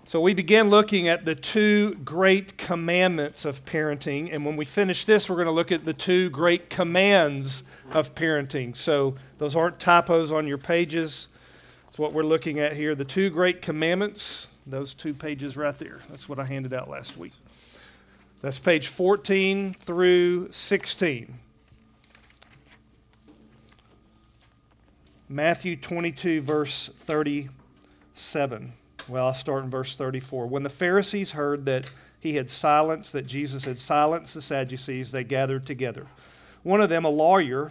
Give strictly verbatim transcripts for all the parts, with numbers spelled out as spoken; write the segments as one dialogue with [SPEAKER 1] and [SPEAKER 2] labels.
[SPEAKER 1] So we began looking at the two great commandments of parenting, and when we finish this, we're going to look at the two great commands of parenting. So those aren't typos on your pages. That's what we're looking at here. The two great commandments, those two pages right there. That's what I handed out last week. That's page fourteen through sixteen. Matthew twenty-two, verse thirty-seven. Well, I'll start in verse thirty-four. When the Pharisees heard that he had silenced, that Jesus had silenced the Sadducees, they gathered together. One of them, a lawyer,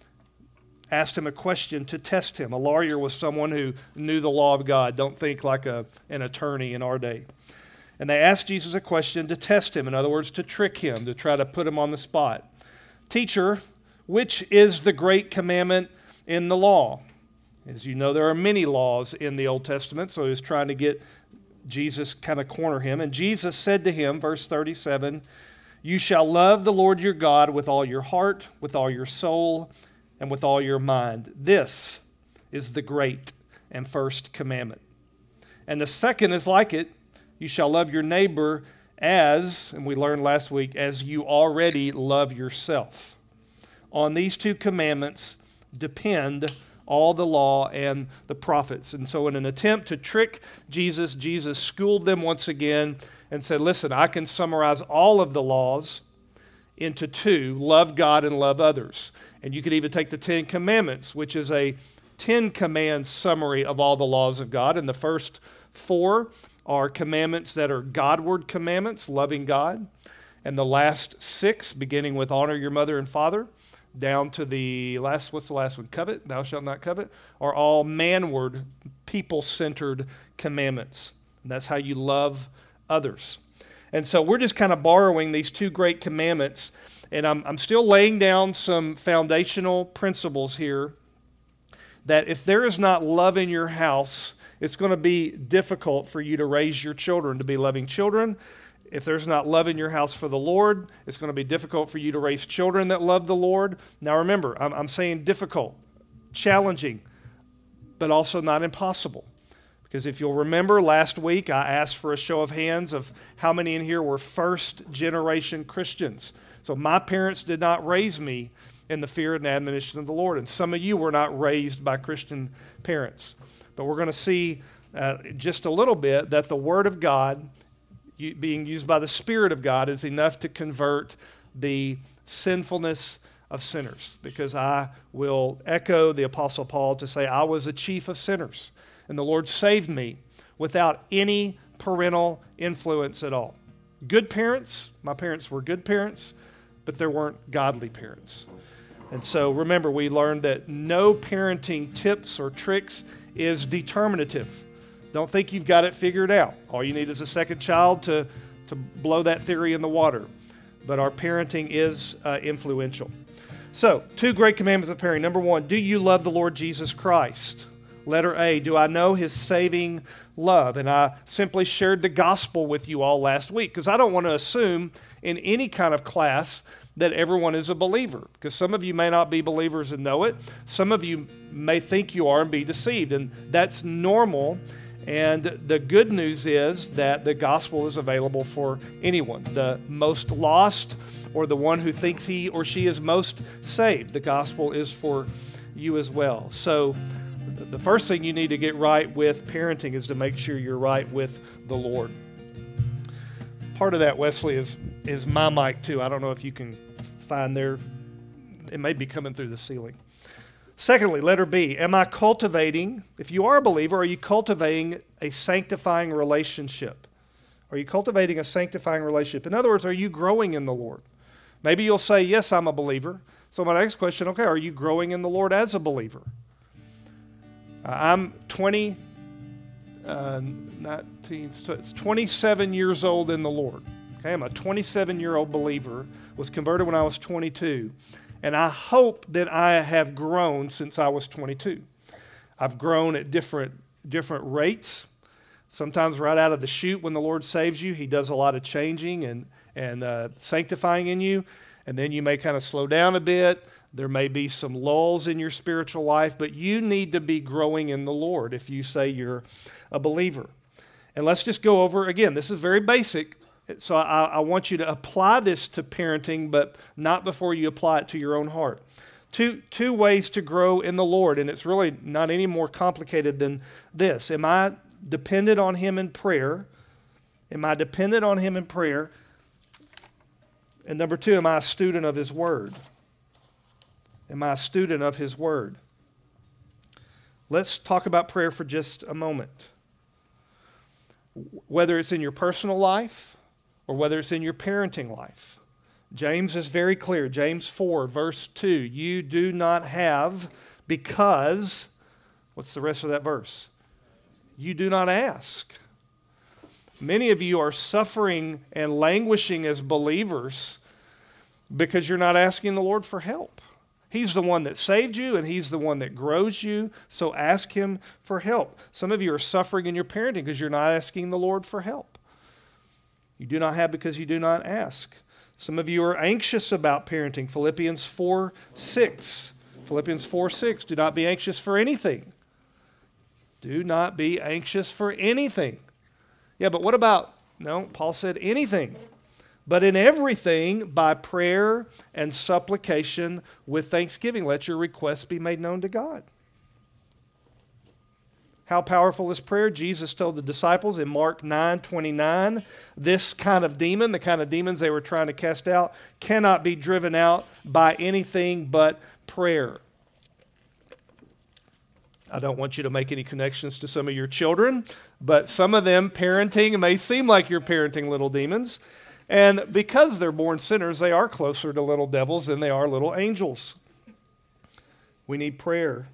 [SPEAKER 1] asked him a question to test him. A lawyer was someone who knew the law of God. Don't think like a, an attorney in our day. And they asked Jesus a question to test him. In other words, to trick him, to try to put him on the spot. Teacher, which is the great commandment in the law? As you know, there are many laws in the Old Testament, so he was trying to get Jesus kind of corner him. And Jesus said to him, verse thirty-seven, "You shall love the Lord your God with all your heart, with all your soul, and with all your mind. This is the great and first commandment. And the second is like it. You shall love your neighbor as," and we learned last week, "as you already love yourself. On these two commandments depend all the law and the prophets." And so in an attempt to trick Jesus, Jesus schooled them once again and said, listen, I can summarize all of the laws into two: love God and love others. And you could even take the Ten Commandments, which is a Ten Commands summary of all the laws of God. And the first four are commandments that are Godward commandments, loving God. And the last six, beginning with honor your mother and father, down to the last, what's the last one? Covet, thou shalt not covet, are all manward, people-centered commandments. And that's how you love others. And so we're just kind of borrowing these two great commandments, and I'm, I'm still laying down some foundational principles here that if there is not love in your house, it's going to be difficult for you to raise your children to be loving children. If there's not love in your house for the Lord, it's going to be difficult for you to raise children that love the Lord. Now remember, I'm, I'm saying difficult, challenging, but also not impossible. Because if you'll remember, last week I asked for a show of hands of how many in here were first-generation Christians. So my parents did not raise me in the fear and admonition of the Lord. And some of you were not raised by Christian parents. But we're going to see uh, just a little bit that the Word of God being used by the Spirit of God is enough to convert the sinfulness of sinners. Because I will echo the Apostle Paul to say, I was a chief of sinners, and the Lord saved me without any parental influence at all. Good parents, my parents were good parents, but there weren't godly parents. And so remember, we learned that no parenting tips or tricks is determinative. Don't think you've got it figured out. All you need is a second child to, to blow that theory in the water. But our parenting is uh, influential. So, two great commandments of parenting. Number one, do you love the Lord Jesus Christ? Letter A, do I know His saving love? And I simply shared the gospel with you all last week because I don't want to assume in any kind of class that everyone is a believer, because some of you may not be believers and know it. Some of you may think you are and be deceived, and that's normal. And the good news is that the gospel is available for anyone, the most lost or the one who thinks he or she is most saved. The gospel is for you as well. So the first thing you need to get right with parenting is to make sure you're right with the Lord. Part of that, Wesley, is, is my mic too. I don't know if you can find there. It may be coming through the ceiling. Secondly, letter B, am I cultivating, if you are a believer, are you cultivating a sanctifying relationship? Are you cultivating a sanctifying relationship? In other words, are you growing in the Lord? Maybe you'll say, yes, I'm a believer. So my next question, okay, are you growing in the Lord as a believer? Uh, I'm twenty, uh, nineteen, it's twenty-seven years old in the Lord. Okay, I'm a twenty-seven-year-old believer, was converted when I was twenty-two. And I hope that I have grown since I was twenty-two. I've grown at different different rates. Sometimes right out of the chute when the Lord saves you, He does a lot of changing and, and uh, sanctifying in you. And then you may kind of slow down a bit. There may be some lulls in your spiritual life, but you need to be growing in the Lord if you say you're a believer. And let's just go over, again, this is very basic, so I, I want you to apply this to parenting, but not before you apply it to your own heart. Two, two ways to grow in the Lord, and it's really not any more complicated than this. Am I dependent on Him in prayer? Am I dependent on Him in prayer? And number two, am I a student of His Word? Am I a student of His Word? Let's talk about prayer for just a moment. Whether it's in your personal life or whether it's in your parenting life. James is very clear. James four, verse two. You do not have because, what's the rest of that verse? You do not ask. Many of you are suffering and languishing as believers because you're not asking the Lord for help. He's the one that saved you, and He's the one that grows you, so ask Him for help. Some of you are suffering in your parenting because you're not asking the Lord for help. You do not have because you do not ask. Some of you are anxious about parenting. Philippians four six. Philippians four six. Do not be anxious for anything. Do not be anxious for anything. Yeah, but what about, no, Paul said anything. But in everything, by prayer and supplication with thanksgiving, let your requests be made known to God. How powerful is prayer? Jesus told the disciples in Mark nine twenty-nine, this kind of demon, the kind of demons they were trying to cast out, cannot be driven out by anything but prayer. I don't want you to make any connections to some of your children, but some of them parenting may seem like you're parenting little demons. And because they're born sinners, they are closer to little devils than they are little angels. We need prayer.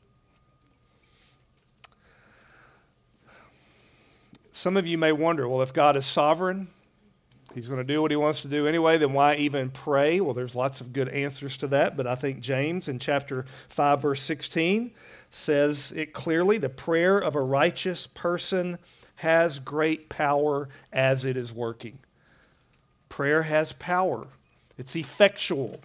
[SPEAKER 1] Some of you may wonder, well, if God is sovereign, He's going to do what He wants to do anyway, then why even pray? Well, there's lots of good answers to that, but I think James in chapter five, verse sixteen says it clearly, the prayer of a righteous person has great power as it is working. Prayer has power. It's effectual.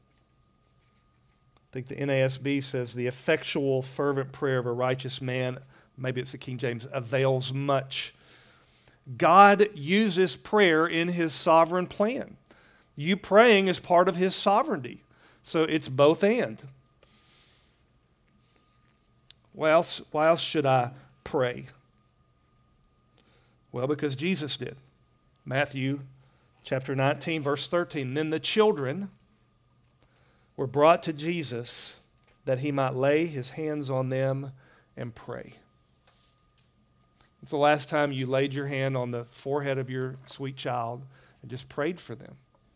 [SPEAKER 1] I think the N A S B says the effectual, fervent prayer of a righteous man, maybe it's the King James, avails much. God uses prayer in His sovereign plan. You praying is part of His sovereignty. So it's both and. Why else, why else should I pray? Well, because Jesus did. Matthew chapter nineteen, verse thirteen. Then the children were brought to Jesus that He might lay His hands on them and pray. It's the last time you laid your hand on the forehead of your sweet child and just prayed for them.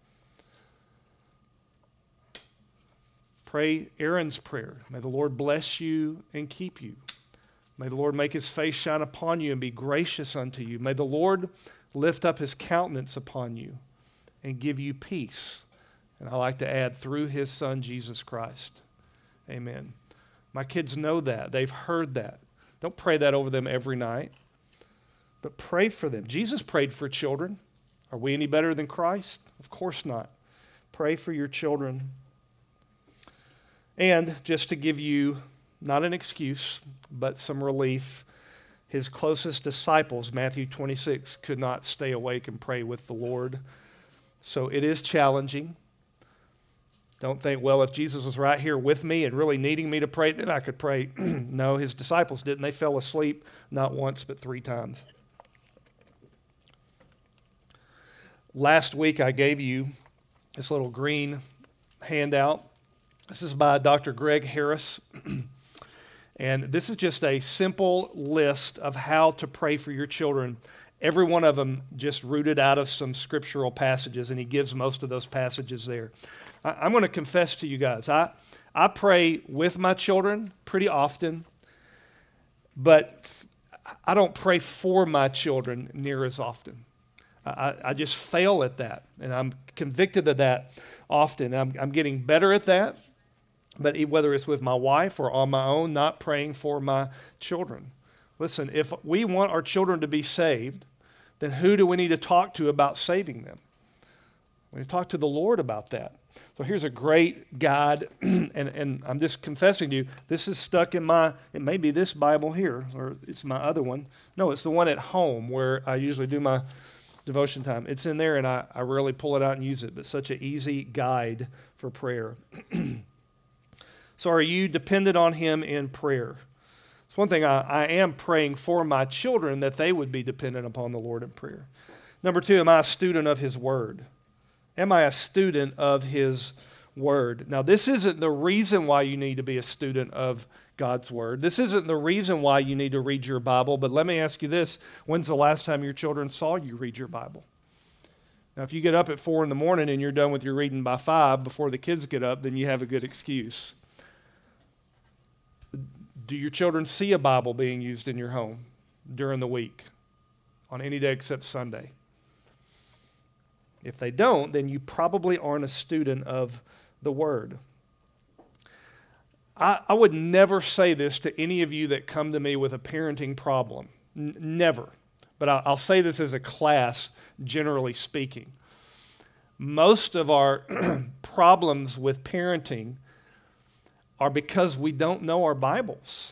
[SPEAKER 1] Pray Aaron's prayer. May the Lord bless you and keep you. May the Lord make His face shine upon you and be gracious unto you. May the Lord lift up His countenance upon you and give you peace. And I like to add, through His Son, Jesus Christ. Amen. My kids know that. They've heard that. Don't pray that over them every night, but pray for them. Jesus prayed for children. Are we any better than Christ? Of course not. Pray for your children. And just to give you, not an excuse, but some relief, His closest disciples, Matthew twenty-six, could not stay awake and pray with the Lord. So it is challenging. Don't think, well, if Jesus was right here with me and really needing me to pray, then I could pray. No, His disciples didn't. They fell asleep not once, but three times. Last week, I gave you this little green handout. This is by Doctor Greg Harris. And this is just a simple list of how to pray for your children. Every one of them just rooted out of some scriptural passages, and he gives most of those passages there. I, I'm going to confess to you guys, I, I pray with my children pretty often, but I don't pray for my children near as often. I, I just fail at that, and I'm convicted of that often. I'm, I'm getting better at that, but whether it's with my wife or on my own, not praying for my children. Listen, if we want our children to be saved, then who do we need to talk to about saving them? We need to talk to the Lord about that. So here's a great guide, and, and I'm just confessing to you, this is stuck in my, it may be this Bible here, or it's my other one. No, it's the one at home where I usually do my devotion time. It's in there, and I, I rarely pull it out and use it, but such an easy guide for prayer. So are you dependent on him in prayer? It's one thing I, I am praying for my children, that they would be dependent upon the Lord in prayer. Number two, am I a student of his word? Am I a student of his word? Now, this isn't the reason why you need to be a student of God's word. This isn't the reason why you need to read your Bible, but let me ask you this. When's the last time your children saw you read your Bible? Now, if you get up at four in the morning and you're done with your reading by five before the kids get up, then you have a good excuse. Do your children see a Bible being used in your home during the week, on any day except Sunday? If they don't, then you probably aren't a student of the Word. I, I would never say this to any of you that come to me with a parenting problem. N- never. But I, I'll say this as a class, generally speaking. Most of our problems with parenting are because we don't know our Bibles.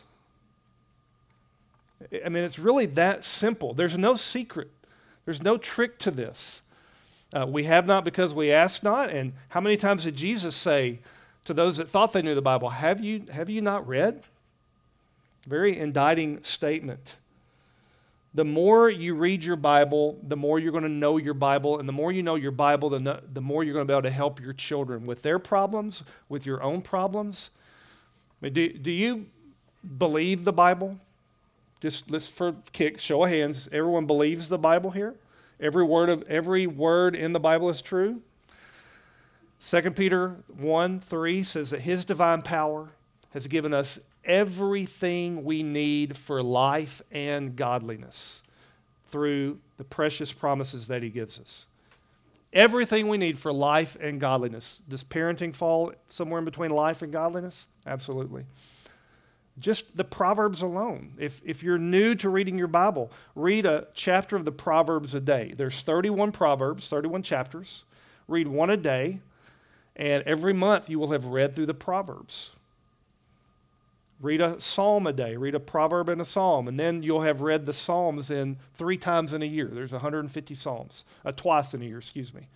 [SPEAKER 1] I mean, it's really that simple. There's no secret. There's no trick to this. Uh, we have not because we ask not. And how many times did Jesus say to those that thought they knew the Bible, have you, have you not read? Very indicting statement. The more you read your Bible, the more you're going to know your Bible. And the more you know your Bible, the, no, the more you're going to be able to help your children with their problems, with your own problems. I mean, do, do you believe the Bible? Just let's for kicks, show of hands. Everyone believes the Bible here? Every word of every word in the Bible is true. Second Peter one three says that his divine power has given us everything we need for life and godliness through the precious promises that he gives us. Everything we need for life and godliness. Does parenting fall somewhere in between life and godliness? Absolutely. Just the Proverbs alone. If, if you're new to reading your Bible, read a chapter of the Proverbs a day. There's thirty-one Proverbs, thirty-one chapters. Read one a day, and every month you will have read through the Proverbs. Read a psalm a day. Read a proverb and a psalm, and then you'll have read the Psalms in three times in a year. There's one hundred fifty psalms, uh, twice in a year, excuse me.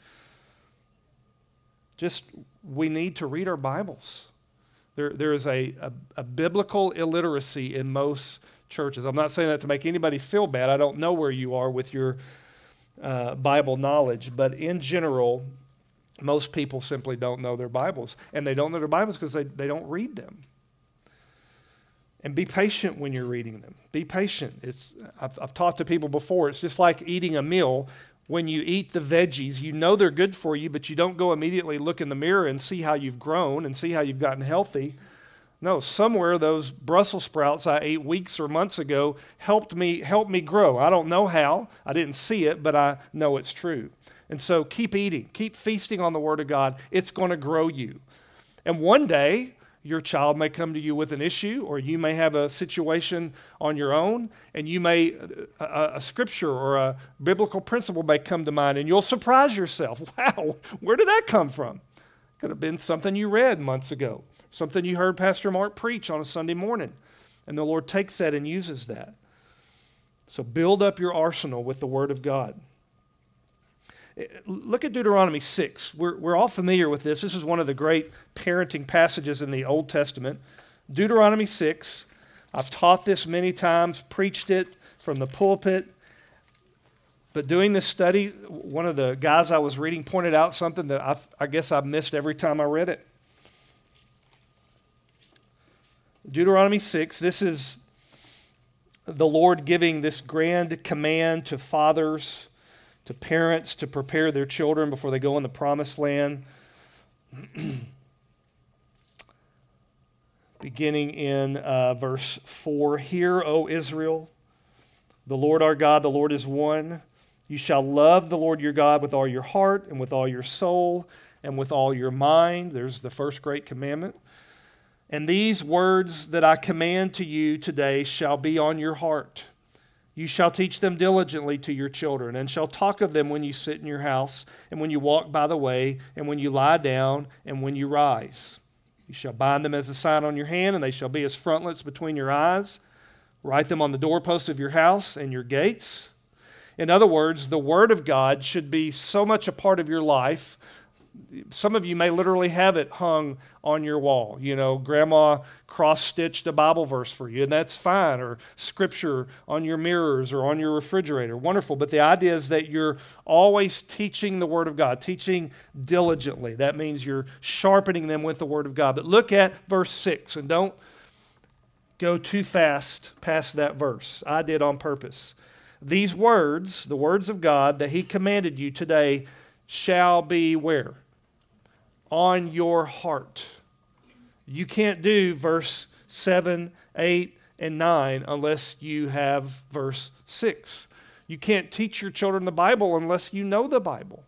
[SPEAKER 1] Just, we need to read our Bibles. There, there is a, a, a biblical illiteracy in most churches. I'm not saying that to make anybody feel bad. I don't know where you are with your uh, Bible knowledge, but in general, most people simply don't know their Bibles. And they don't know their Bibles because they, they don't read them. And be patient when you're reading them. Be patient. It's I've, I've talked to people before. It's just like eating a meal. When you eat the veggies, you know they're good for you, but you don't go immediately look in the mirror and see how you've grown and see how you've gotten healthy. No, somewhere those Brussels sprouts I ate weeks or months ago helped me helped me grow. I don't know how. I didn't see it, but I know it's true. And so keep eating. Keep feasting on the Word of God. It's going to grow you. And one day, your child may come to you with an issue, or you may have a situation on your own, and you may, a, a scripture or a biblical principle may come to mind, and you'll surprise yourself. Wow, where did that come from? Could have been something you read months ago, something you heard Pastor Mark preach on a Sunday morning, and the Lord takes that and uses that. So build up your arsenal with the Word of God. Look at Deuteronomy six. We're, we're all familiar with this. This is one of the great parenting passages in the Old Testament. Deuteronomy six. I've taught this many times, preached it from the pulpit. But doing this study, one of the guys I was reading pointed out something that I, I guess I missed every time I read it. Deuteronomy six, this is the Lord giving this grand command to fathers, to parents, to prepare their children before they go in the promised land. Beginning in uh, verse four, Hear, O Israel, the Lord our God, the Lord is one. You shall love the Lord your God with all your heart and with all your soul and with all your mind. There's the first great commandment. And these words that I command to you today shall be on your heart. You shall teach them diligently to your children, and shall talk of them when you sit in your house, and when you walk by the way, and when you lie down, and when you rise. You shall bind them as a sign on your hand, and they shall be as frontlets between your eyes. Write them on the doorpost of your house and your gates. In other words, the Word of God should be so much a part of your life. Some of you may literally have it hung on your wall. You know, grandma cross-stitched a Bible verse for you, and that's fine, or scripture on your mirrors or on your refrigerator. Wonderful. But the idea is that you're always teaching the Word of God, teaching diligently. That means you're sharpening them with the Word of God. But look at verse six, and don't go too fast past that verse. I did on purpose. These words, the words of God that He commanded you today, shall be where? On your heart. You can't do verse seven, eight, and nine unless you have verse six. You can't teach your children the Bible unless you know the Bible.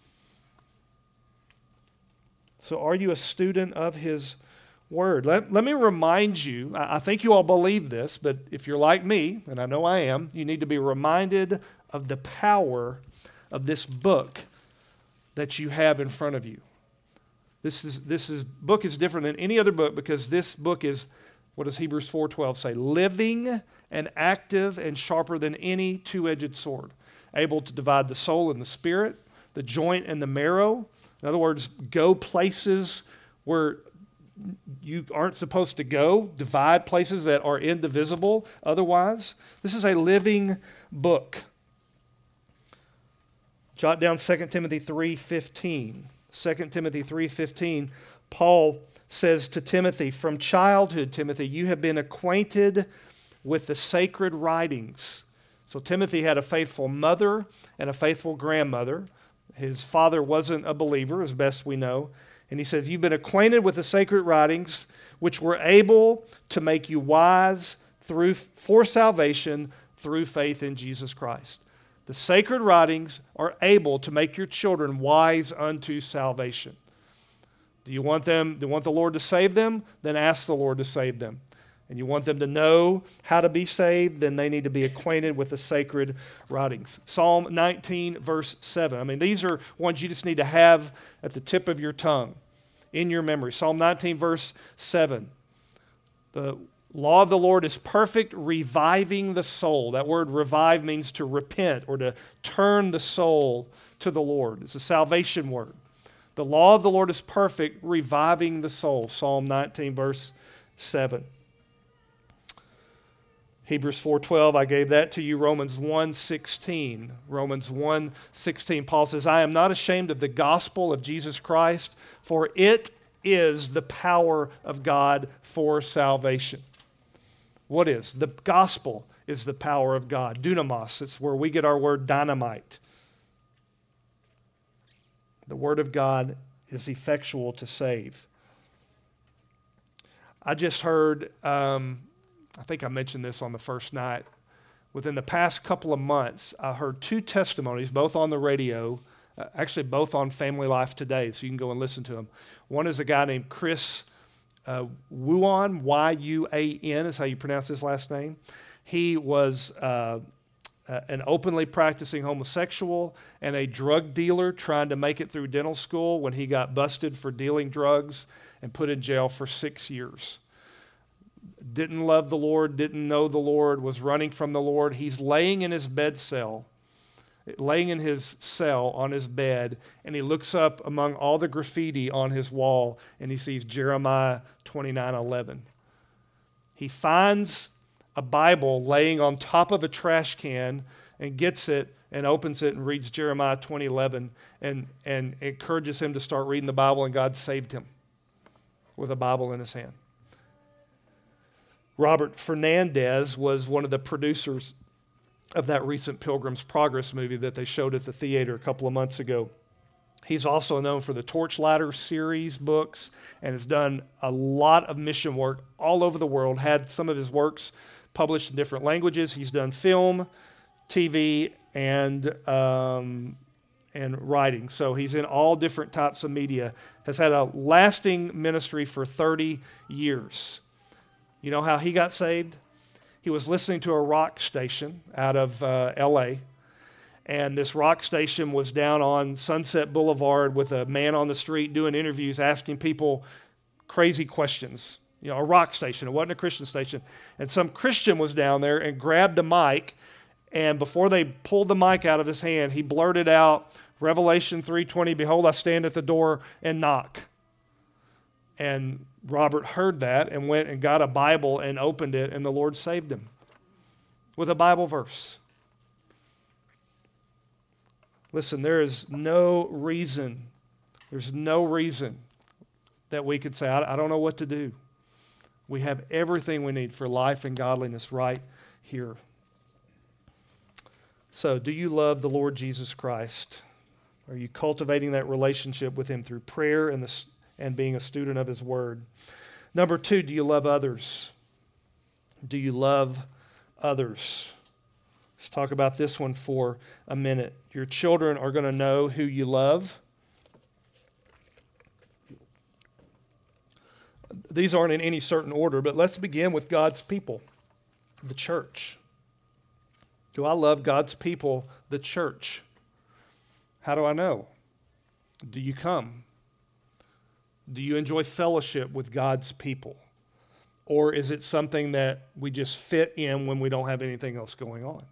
[SPEAKER 1] So are you a student of His Word? Let, let me remind you, I, I think you all believe this, but if you're like me, and I know I am, you need to be reminded of the power of this book that you have in front of you. This is this is book is different than any other book because this book is, what does Hebrews four twelve say? Living and active and sharper than any two-edged sword, able to divide the soul and the spirit, the joint and the marrow. In other words, go places where you aren't supposed to go, divide places that are indivisible otherwise. This is a living book. Jot down Second Timothy three fifteen. Second Timothy three fifteen, Paul says to Timothy, from childhood, Timothy, you have been acquainted with the sacred writings. So Timothy had a faithful mother and a faithful grandmother. His father wasn't a believer, as best we know. And he says, you've been acquainted with the sacred writings, which were able to make you wise through for salvation through faith in Jesus Christ. The sacred writings are able to make your children wise unto salvation. Do you want them, do you want the Lord to save them? Then ask the Lord to save them. And you want them to know how to be saved? Then they need to be acquainted with the sacred writings. Psalm nineteen, verse seven. I mean, these are ones you just need to have at the tip of your tongue, in your memory. Psalm nineteen, verse seven. The law of the Lord is perfect, reviving the soul. That word revive means to repent or to turn the soul to the Lord. It's a salvation word. The law of the Lord is perfect, reviving the soul. Psalm nineteen, verse seven. Hebrews four twelve, I gave that to you. Romans one sixteen. Romans one sixteen, Paul says, I am not ashamed of the gospel of Jesus Christ, for it is the power of God for salvation. What is? The gospel is the power of God. Dunamos, it's where we get our word dynamite. The word of God is effectual to save. I just heard, um, I think I mentioned this on the first night. Within the past couple of months, I heard two testimonies, both on the radio, uh, actually both on Family Life Today, so you can go and listen to them. One is a guy named Chris Uh, Wuan, Y U A N is how you pronounce his last name. He was uh, uh, an openly practicing homosexual and a drug dealer trying to make it through dental school when he got busted for dealing drugs and put in jail for six years. Didn't love the Lord, didn't know the Lord, was running from the Lord. He's laying in his bed cell, laying in his cell on his bed, and he looks up among all the graffiti on his wall, and he sees Jeremiah twenty-nine eleven. He finds a Bible laying on top of a trash can and gets it and opens it and reads Jeremiah twenty eleven and, and encourages him to start reading the Bible, and God saved him with a Bible in his hand. Robert Fernandez was one of the producers of that recent Pilgrim's Progress movie that they showed at the theater a couple of months ago. He's also known for the Torchlighter series books and has done a lot of mission work all over the world, had some of his works published in different languages. He's done film, T V, and, um, and writing. So he's in all different types of media, has had a lasting ministry for thirty years. You know how he got saved? he was listening to a rock station out of uh, L A, and this rock station was down on Sunset Boulevard with a man on the street doing interviews, asking people crazy questions. You know, a rock station. It wasn't a Christian station. And some Christian was down there and grabbed the mic, and before they pulled the mic out of his hand, he blurted out, Revelation three twenty, behold, I stand at the door and knock. And Robert heard that and went and got a Bible and opened it, and the Lord saved him with a Bible verse. Listen, there is no reason, there's no reason that we could say, I, I don't know what to do. We have everything we need for life and godliness right here. So, do you love the Lord Jesus Christ? Are you cultivating that relationship with him through prayer and, the, and being a student of his word? Number two, do you love others? Do you love others? Let's talk about this one for a minute. Your children are going to know who you love. These aren't in any certain order, but let's begin with God's people, the church. Do I love God's people, the church? How do I know? Do you come? Do you enjoy fellowship with God's people? Or is it something that we just fit in when we don't have anything else going on?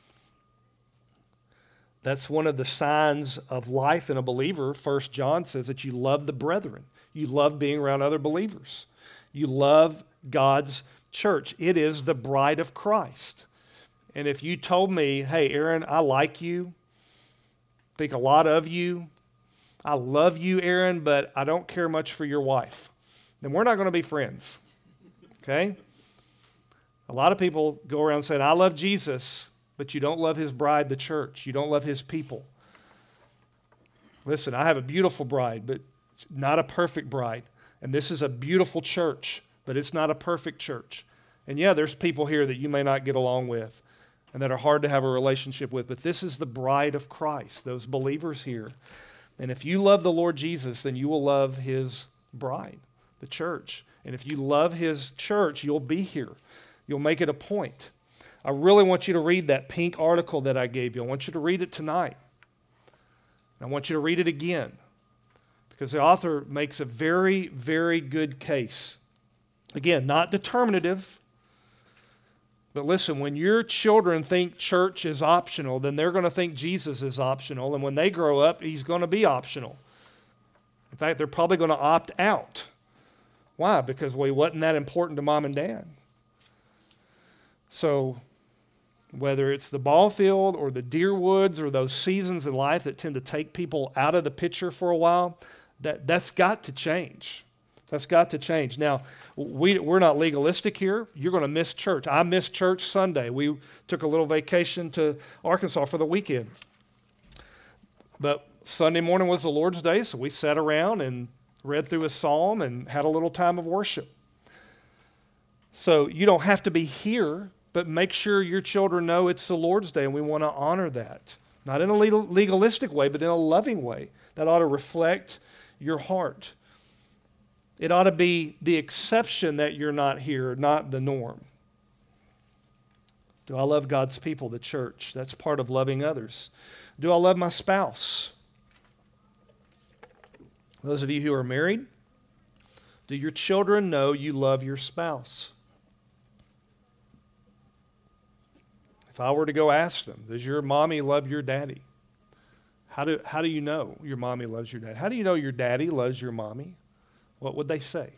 [SPEAKER 1] That's one of the signs of life in a believer. First John says that you love the brethren. You love being around other believers. You love God's church. It is the bride of Christ. And if you told me, hey, Aaron, I like you, think a lot of you, I love you, Aaron, but I don't care much for your wife, then we're not going to be friends. Okay? A lot of people go around saying, I love Jesus, but you don't love his bride, the church. You don't love his people. Listen, I have a beautiful bride, but not a perfect bride. And this is a beautiful church, but it's not a perfect church. And yeah, there's people here that you may not get along with and that are hard to have a relationship with, but this is the bride of Christ, those believers here. And if you love the Lord Jesus, then you will love his bride, the church. And if you love his church, you'll be here. You'll make it a point. I really want you to read that pink article that I gave you. I want you to read it tonight. I want you to read it again, because the author makes a very, very good case. Again, not determinative, but listen, when your children think church is optional, then they're going to think Jesus is optional, and when they grow up, he's going to be optional. In fact, they're probably going to opt out. Why? Because, well, he wasn't that important to mom and dad. So, whether it's the ball field or the deer woods or those seasons in life that tend to take people out of the picture for a while, that, that's got to change. That's got to change. Now, we, we're not legalistic here. You're going to miss church. I missed church Sunday. We took a little vacation to Arkansas for the weekend. But Sunday morning was the Lord's Day, so we sat around and read through a psalm and had a little time of worship. So you don't have to be here, but make sure your children know it's the Lord's Day, and we want to honor that. Not in a legal, legalistic way, but in a loving way. That ought to reflect your heart. It ought to be the exception that you're not here, not the norm. Do I love God's people, the church? That's part of loving others. Do I love my spouse? Those of you who are married, do your children know you love your spouse? If I were to go ask them, does your mommy love your daddy? How do, how do you know your mommy loves your daddy? How do you know your daddy loves your mommy? What would they say?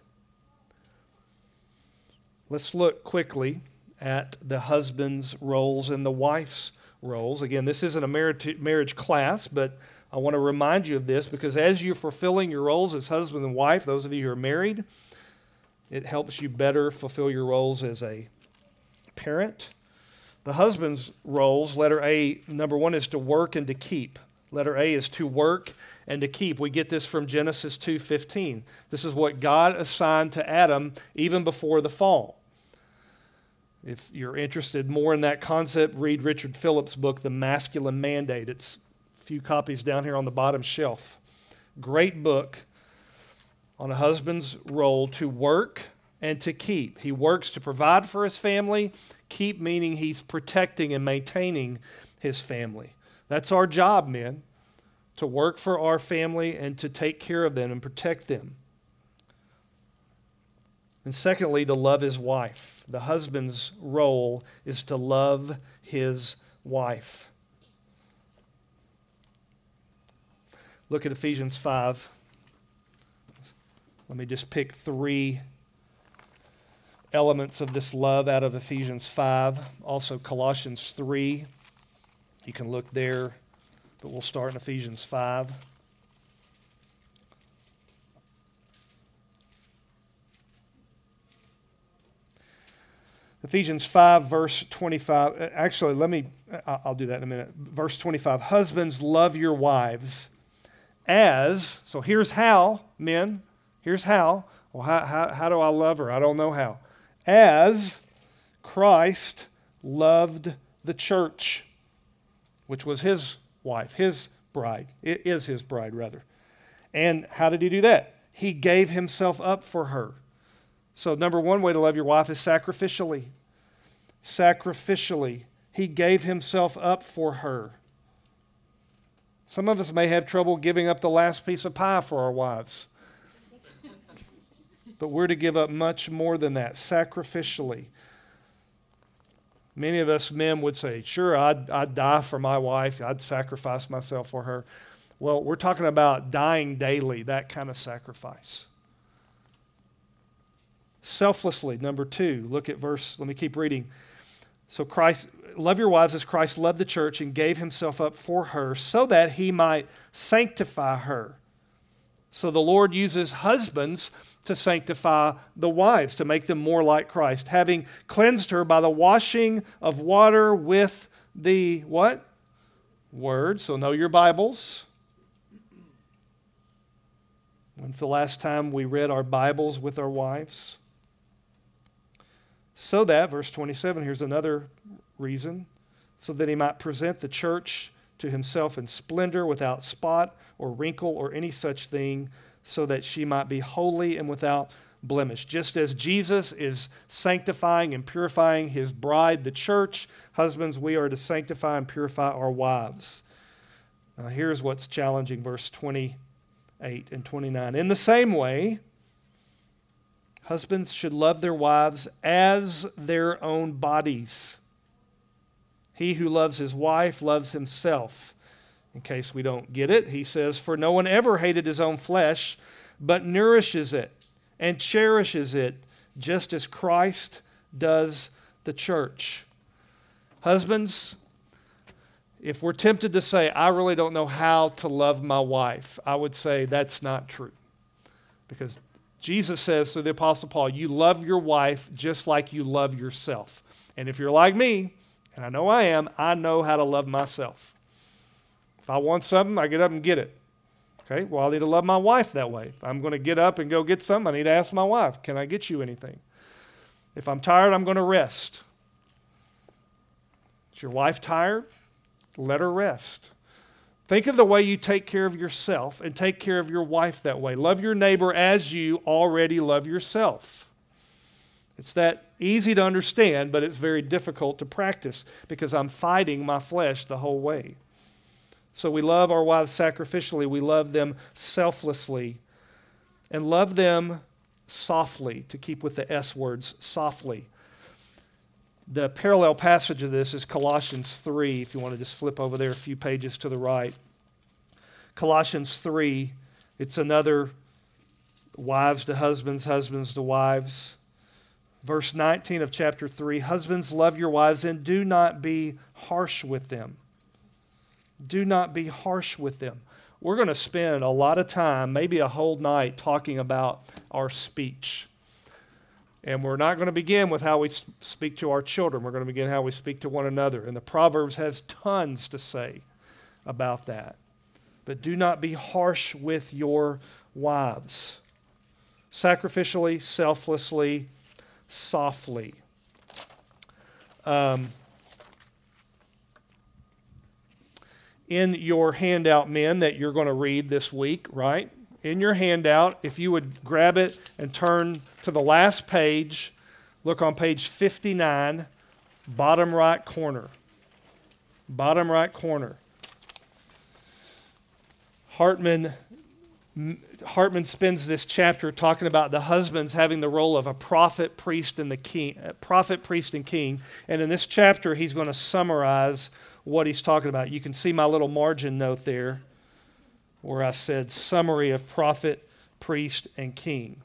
[SPEAKER 1] Let's look quickly at the husband's roles and the wife's roles. Again, this isn't a marriage class, but I want to remind you of this because as you're fulfilling your roles as husband and wife, those of you who are married, it helps you better fulfill your roles as a parent. The husband's roles, letter A, number one is to work and to keep. Letter A is to work and to keep. We get this from Genesis two fifteen. This is what God assigned to Adam even before the fall. If you're interested more in that concept, read Richard Phillips' book, The Masculine Mandate. It's a few copies down here on the bottom shelf. Great book on a husband's role to work and to keep. He works to provide for his family, Keep meaning he's protecting and maintaining his family. That's our job, men, to work for our family and to take care of them and protect them. And secondly, to love his wife. The husband's role is to love his wife. Look at Ephesians five. Let me just pick three elements of this love out of Ephesians five. Also Colossians three. You can look there, but we'll start in Ephesians five. Ephesians five, verse twenty-five. Actually, let me, I'll do that in a minute. Verse twenty-five. Husbands, love your wives as, so here's how, men, here's how. Well, how, how, how do I love her? I don't know how. As Christ loved the church, which was his wife, his bride. It is his bride, rather. And how did he do that? He gave himself up for her. So number one way to love your wife is sacrificially. Sacrificially. He gave himself up for her. Some of us may have trouble giving up the last piece of pie for our wives. But we're to give up much more than that, sacrificially. Many of us men would say, sure, I'd, I'd die for my wife. I'd sacrifice myself for her. Well, we're talking about dying daily, that kind of sacrifice. Selflessly, number two, look at verse, let me keep reading. So Christ, love your wives as Christ loved the church and gave himself up for her so that he might sanctify her. So the Lord uses husbands to sanctify the wives, to make them more like Christ, having cleansed her by the washing of water with the what? Word. So know your Bibles. When's the last time we read our Bibles with our wives? So that, verse twenty-seven, here's another reason, so that he might present the church to himself in splendor, without spot or wrinkle or any such thing, so that she might be holy and without blemish. Just as Jesus is sanctifying and purifying his bride, the church, husbands, we are to sanctify and purify our wives. Now here's what's challenging, verse twenty-eight and twenty-nine. In the same way, husbands should love their wives as their own bodies. He who loves his wife loves himself. In case we don't get it, he says, for no one ever hated his own flesh, but nourishes it and cherishes it, just as Christ does the church. Husbands, if we're tempted to say, I really don't know how to love my wife, I would say that's not true. Because Jesus says to the Apostle Paul, you love your wife just like you love yourself. And if you're like me, and I know I am, I know how to love myself. If I want something, I get up and get it. Okay, well, I need to love my wife that way. If I'm going to get up and go get something, I need to ask my wife, can I get you anything? If I'm tired, I'm going to rest. Is your wife tired? Let her rest. Think of the way you take care of yourself and take care of your wife that way. Love your neighbor as you already love yourself. It's that easy to understand, but it's very difficult to practice because I'm fighting my flesh the whole way. So we love our wives sacrificially. We love them selflessly. And love them softly, to keep with the S words, softly. The parallel passage of this is Colossians three, if you want to just flip over there a few pages to the right. Colossians three, it's another wives to husbands, husbands to wives. Verse nineteen of chapter three, husbands, love your wives and do not be harsh with them. Do not be harsh with them. We're going to spend a lot of time, maybe a whole night, talking about our speech. And we're not going to begin with how we speak to our children. We're going to begin how we speak to one another. And the Proverbs has tons to say about that. But do not be harsh with your wives. Sacrificially, selflessly, softly. Um, in your handout, men, that you're going to read this week, right? In your handout, if you would grab it and turn to the last page, look on page fifty-nine, Bottom right corner. Bottom right corner. Hartman, Hartman spends this chapter talking about the husbands having the role of a prophet, priest, and the king. Prophet, priest, and king. And in this chapter, he's going to summarize what he's talking about. You can see my little margin note there where I said summary of prophet, priest, and king.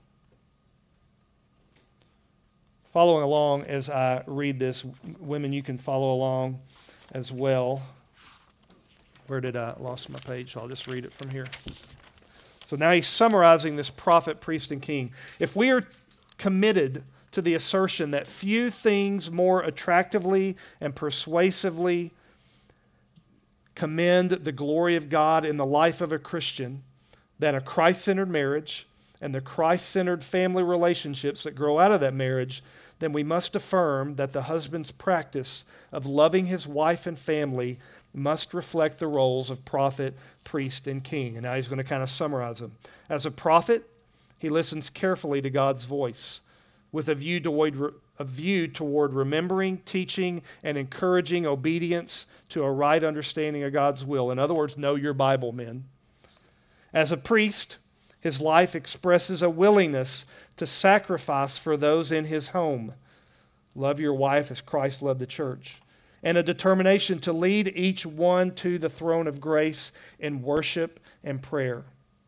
[SPEAKER 1] Following along as I read this, women, you can follow along as well. Where did I lost my page? So I'll just read it from here. So now he's summarizing this prophet, priest, and king. If we are committed to the assertion that few things more attractively and persuasively commend the glory of God in the life of a Christian than a Christ-centered marriage and the Christ-centered family relationships that grow out of that marriage, then we must affirm that the husband's practice of loving his wife and family must reflect the roles of prophet, priest, and king. And now he's going to kind of summarize them. As a prophet, he listens carefully to God's voice with a view toward, a view toward remembering, teaching, and encouraging obedience to a right understanding of God's will. In other words, know your Bible, men. As a priest, his life expresses a willingness to sacrifice for those in his home. Love your wife as Christ loved the church. And a determination to lead each one to the throne of grace in worship and prayer.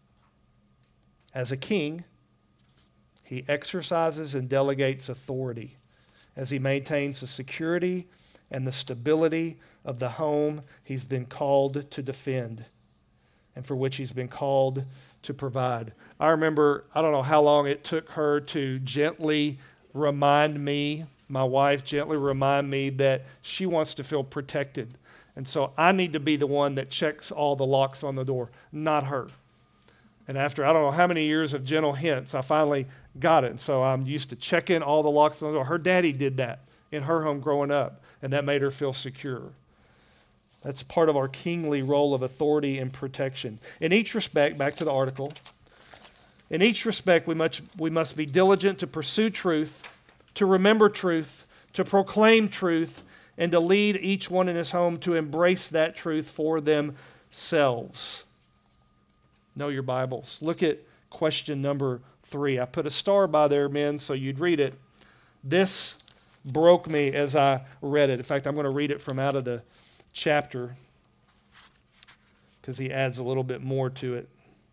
[SPEAKER 1] As a king, he exercises and delegates authority as he maintains the security and the stability of the home he's been called to defend and for which he's been called to provide. I remember, I don't know how long it took her to gently remind me, my wife gently remind me that she wants to feel protected. And so I need to be the one that checks all the locks on the door, not her. And after I don't know how many years of gentle hints, I finally got it. And so I'm used to checking all the locks on the door. Her daddy did that in her home growing up, and that made her feel secure. That's part of our kingly role of authority and protection. In each respect, back to the article, in each respect we must, we must be diligent to pursue truth, to remember truth, to proclaim truth, and to lead each one in his home to embrace that truth for themselves. Know your Bibles. Look at question number three. I put a star by there, men, so you'd read it. This broke me as I read it. In fact, I'm going to read it from out of the chapter because he adds a little bit more to it.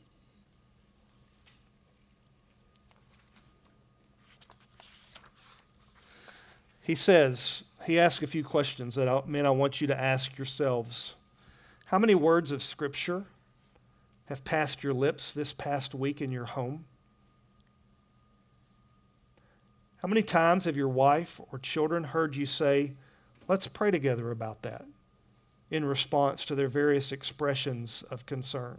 [SPEAKER 1] He says, he asks a few questions that, I, men, I want you to ask yourselves. How many words of Scripture have passed your lips this past week in your home? How many times have your wife or children heard you say, let's pray together about that, in response to their various expressions of concern?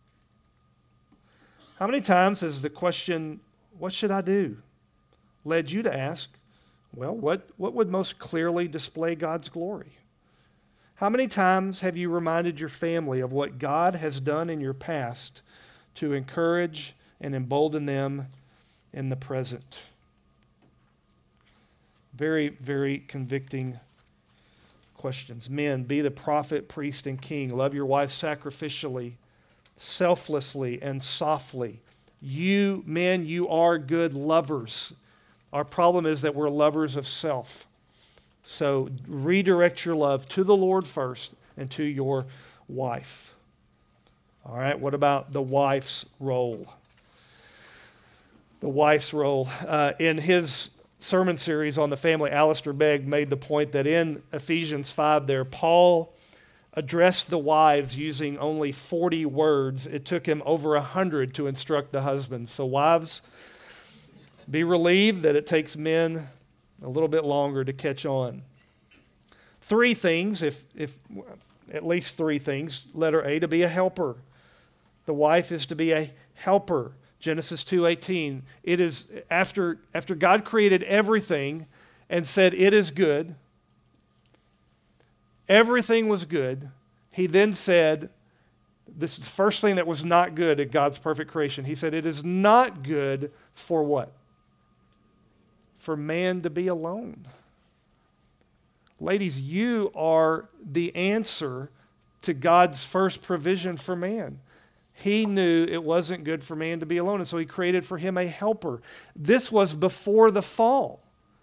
[SPEAKER 1] How many times has the question, what should I do, led you to ask, well, what, what would most clearly display God's glory? How many times have you reminded your family of what God has done in your past to encourage and embolden them in the present? Very, very convicting questions. Men, be the prophet, priest, and king. Love your wife sacrificially, selflessly, and softly. You, men, you are good lovers. Our problem is that we're lovers of self. So redirect your love to the Lord first and to your wife. All right, what about the wife's role? The wife's role. Uh, in his sermon series on the family, Alistair Begg made the point that in Ephesians five there, Paul addressed the wives using only forty words. It took him over one hundred to instruct the husbands. So wives, be relieved that it takes men a little bit longer to catch on. Three things, if, if at least three things. Letter A, to be a helper. The wife is to be a helper. Genesis two eighteen. It is after, after God created everything and said it is good, everything was good. He then said, this is the first thing that was not good at God's perfect creation. He said, it is not good for what? For man to be alone. Ladies, you are the answer to God's first provision for man. He knew it wasn't good for man to be alone, and so he created for him a helper. This was before the fall.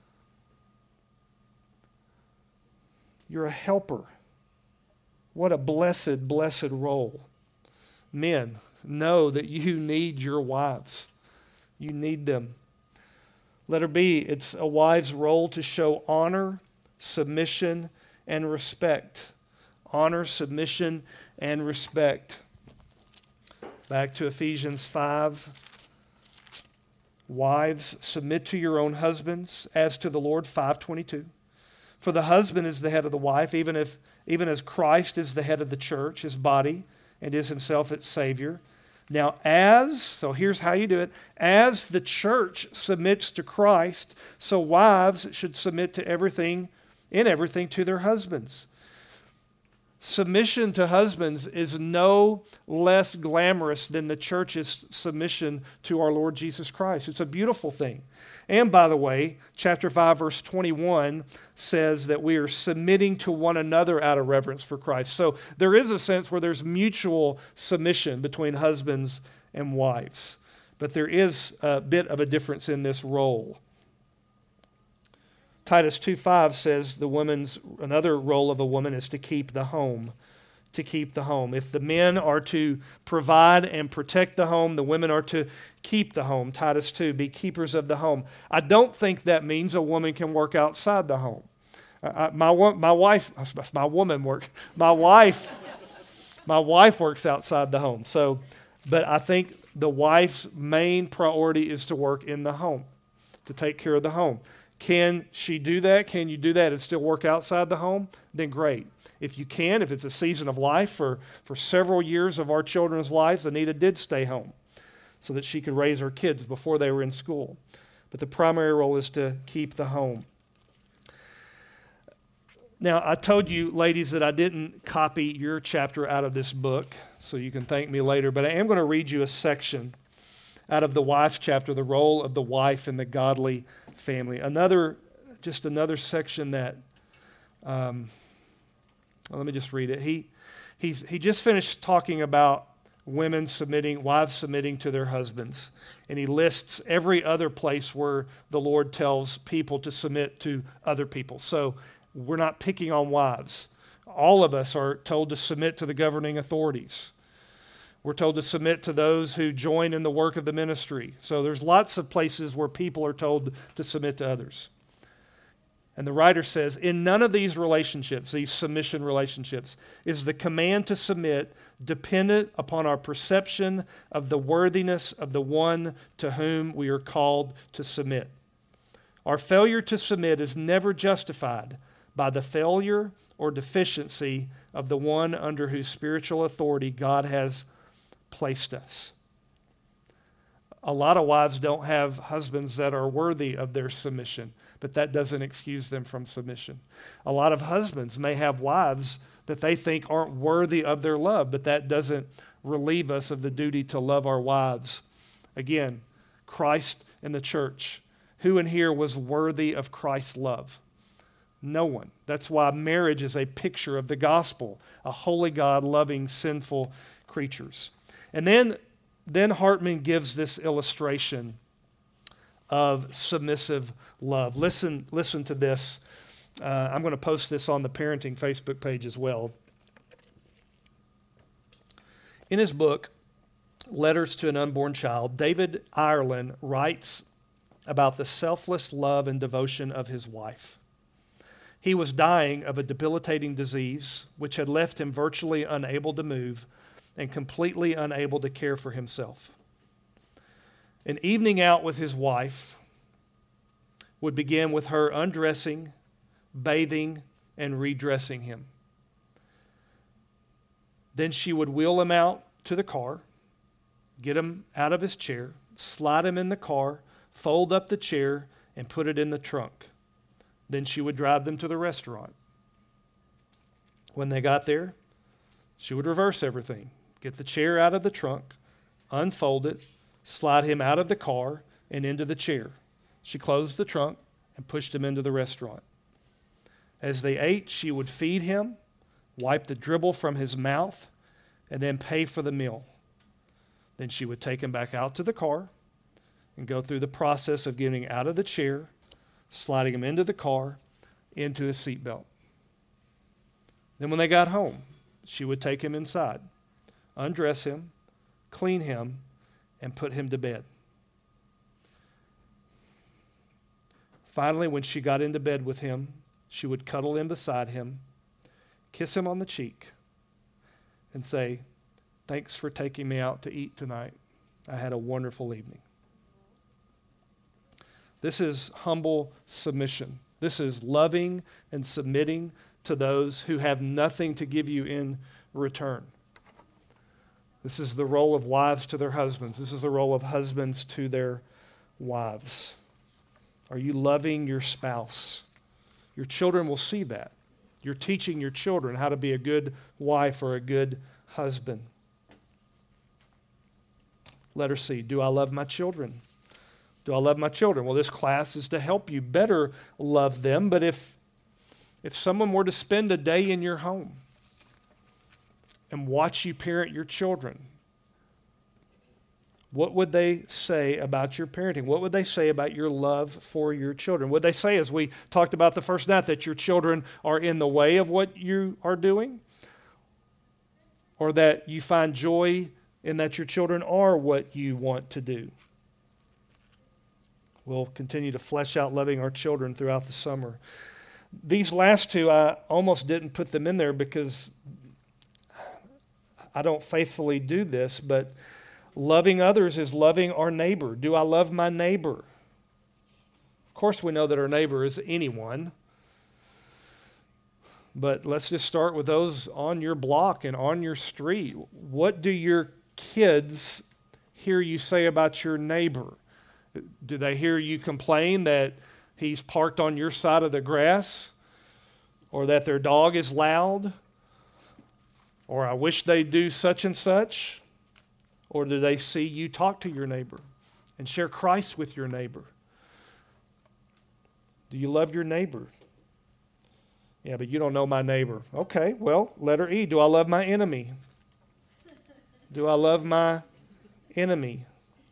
[SPEAKER 1] You're a helper. What a blessed, blessed role. Men, know that you need your wives. You need them. Letter B, it's a wife's role to show honor, submission, and respect. Honor, submission, and respect. Back to Ephesians five. Wives, submit to your own husbands as to the Lord, five twenty-two. For the husband is the head of the wife, even if even as Christ is the head of the church, his body, and is himself its Savior. Now as, so here's how you do it, as the church submits to Christ, so wives should submit to everything, in everything, to their husbands. Submission to husbands is no less glamorous than the church's submission to our Lord Jesus Christ. It's a beautiful thing. And by the way, chapter five, verse twenty-one says that we are submitting to one another out of reverence for Christ. So there is a sense where there's mutual submission between husbands and wives. But there is a bit of a difference in this role. Titus two five says the woman's, another role of a woman is to keep the home. To keep the home. If the men are to provide and protect the home, the women are to keep the home. Titus two, be keepers of the home. I don't think that means a woman can work outside the home. I, my my wife, my woman work. My wife, my wife works outside the home. So, but I think the wife's main priority is to work in the home, to take care of the home. Can she do that? Can you do that and still work outside the home? Then great. If you can, if it's a season of life, for, for several years of our children's lives, Anita did stay home so that she could raise her kids before they were in school. But the primary role is to keep the home. Now, I told you, ladies, that I didn't copy your chapter out of this book, so you can thank me later, but I am going to read you a section out of the wife's chapter, the role of the wife in the godly family. Another, just another section that... Um, Well, let me just read it. He, he's, he just finished talking about women submitting, wives submitting to their husbands. And he lists every other place where the Lord tells people to submit to other people. So we're not picking on wives. All of us are told to submit to the governing authorities. We're told to submit to those who join in the work of the ministry. So there's lots of places where people are told to submit to others. And the writer says, in none of these relationships, these submission relationships, is the command to submit dependent upon our perception of the worthiness of the one to whom we are called to submit. Our failure to submit is never justified by the failure or deficiency of the one under whose spiritual authority God has placed us. A lot of wives don't have husbands that are worthy of their submission, but that doesn't excuse them from submission. A lot of husbands may have wives that they think aren't worthy of their love, but that doesn't relieve us of the duty to love our wives. Again, Christ and the church. Who in here was worthy of Christ's love? No one. That's why marriage is a picture of the gospel, a holy God loving sinful creatures. And then, then Hartman gives this illustration of submissive love. Listen, listen to this. Uh, I'm going to post this on the Parenting Facebook page as well. In his book, Letters to an Unborn Child, David Ireland writes about the selfless love and devotion of his wife. He was dying of a debilitating disease which had left him virtually unable to move and completely unable to care for himself. An evening out with his wife would begin with her undressing, bathing, and redressing him. Then she would wheel him out to the car, get him out of his chair, slide him in the car, fold up the chair, and put it in the trunk. Then she would drive them to the restaurant. When they got there, she would reverse everything, get the chair out of the trunk, unfold it, slide him out of the car and into the chair. She closed the trunk and pushed him into the restaurant. As they ate, she would feed him, wipe the dribble from his mouth, and then pay for the meal. Then she would take him back out to the car and go through the process of getting out of the chair, sliding him into the car, into his seatbelt. Then when they got home, she would take him inside, undress him, clean him, and put him to bed. Finally, when she got into bed with him, she would cuddle in beside him, kiss him on the cheek, and say, "Thanks for taking me out to eat tonight. I had a wonderful evening." This is humble submission. This is loving and submitting to those who have nothing to give you in return. This is the role of wives to their husbands. This is the role of husbands to their wives. Are you loving your spouse? Your children will see that. You're teaching your children how to be a good wife or a good husband. Letter C, do I love my children? Do I love my children? Well, this class is to help you better love them, but if, if someone were to spend a day in your home and watch you parent your children, what would they say about your parenting? What would they say about your love for your children? Would they say, as we talked about the first night, that your children are in the way of what you are doing? Or that you find joy in that your children are what you want to do? We'll continue to flesh out loving our children throughout the summer. These last two, I almost didn't put them in there because I don't faithfully do this, but loving others is loving our neighbor. Do I love my neighbor? Of course, we know that our neighbor is anyone. But let's just start with those on your block and on your street. What do your kids hear you say about your neighbor? Do they hear you complain that he's parked on your side of the grass? Or that their dog is loud? Or I wish they'd do such and such? Or do they see you talk to your neighbor and share Christ with your neighbor? Do you love your neighbor? Yeah, but you don't know my neighbor. Okay, well, letter E, do I love my enemy? Do I love my enemy?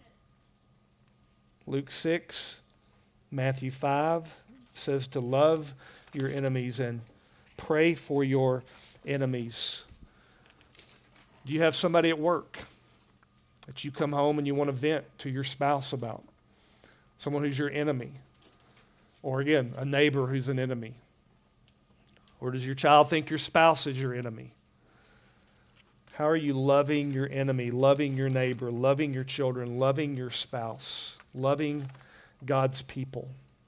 [SPEAKER 1] Luke six, Matthew five says to love your enemies and pray for your enemies. Do you have somebody at work that you come home and you want to vent to your spouse about? Someone who's your enemy. Or again, a neighbor who's an enemy. Or does your child think your spouse is your enemy? How are you loving your enemy, loving your neighbor, loving your children, loving your spouse, loving God's people?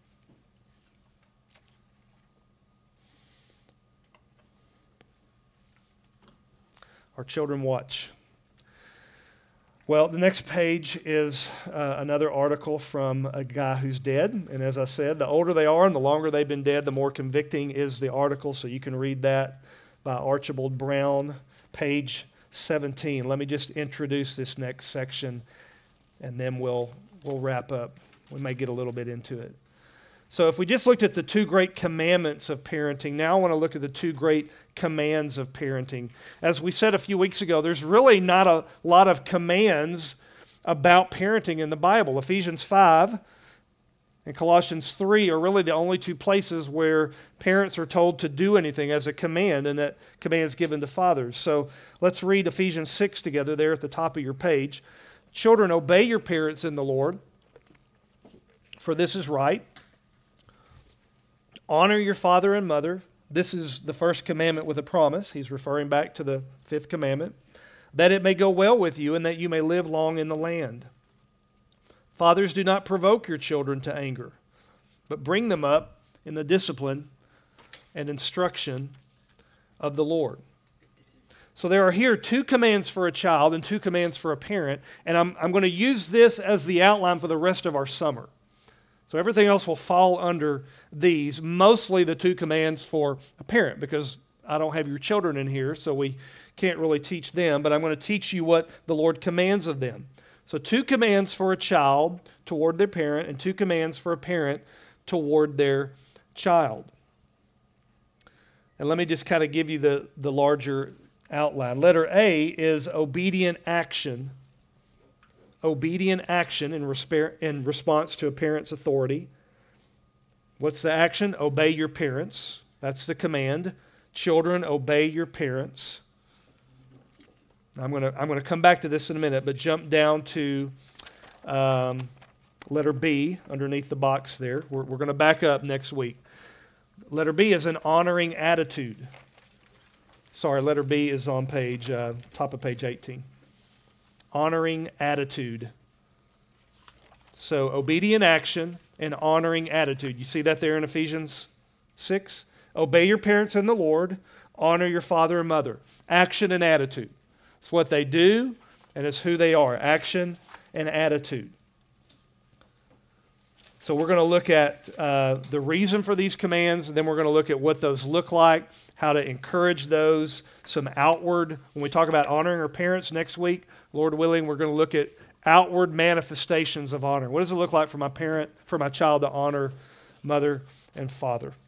[SPEAKER 1] Our children watch. Well, the next page is uh, another article from a guy who's dead. And as I said, the older they are and the longer they've been dead, the more convicting is the article. So you can read that by Archibald Brown, page seventeen. Let me just introduce this next section, and then we'll, we'll wrap up. We may get a little bit into it. So if we just looked at the two great commandments of parenting, now I want to look at the two great commands of parenting. As we said a few weeks ago, there's really not a lot of commands about parenting in the Bible. Ephesians five and Colossians three are really the only two places where parents are told to do anything as a command, and that command is given to fathers. So let's read Ephesians six together there at the top of your page. Children, obey your parents in the Lord, for this is right. Honor your father and mother. This is the first commandment with a promise. He's referring back to the fifth commandment. That it may go well with you and that you may live long in the land. Fathers, do not provoke your children to anger, but bring them up in the discipline and instruction of the Lord. So there are here two commands for a child and two commands for a parent, and I'm, I'm going to use this as the outline for the rest of our summer. So everything else will fall under these, mostly the two commands for a parent, because I don't have your children in here, so we can't really teach them, but I'm going to teach you what the Lord commands of them. So two commands for a child toward their parent, and two commands for a parent toward their child. And let me just kind of give you the, the larger outline. Letter A is obedient action. Obedient action in, resp- in response to a parent's authority. What's the action? Obey your parents. That's the command. Children, obey your parents. I'm going to I'm going to come back to this in a minute, but jump down to um, letter B underneath the box there. We're, we're going to back up next week. Letter B is an honoring attitude. Sorry, letter B is on page, uh, top of page eighteen. Honoring attitude. So obedient action and honoring attitude. You see that there in Ephesians six? Obey your parents in the Lord. Honor your father and mother. Action and attitude. It's what they do, and it's who they are. Action and attitude. So we're going to look at uh, the reason for these commands, and then we're going to look at what those look like, how to encourage those, some outward. When we talk about honoring our parents next week, Lord willing, we're going to look at outward manifestations of honor. What does it look like for my parent, for my child to honor mother and father?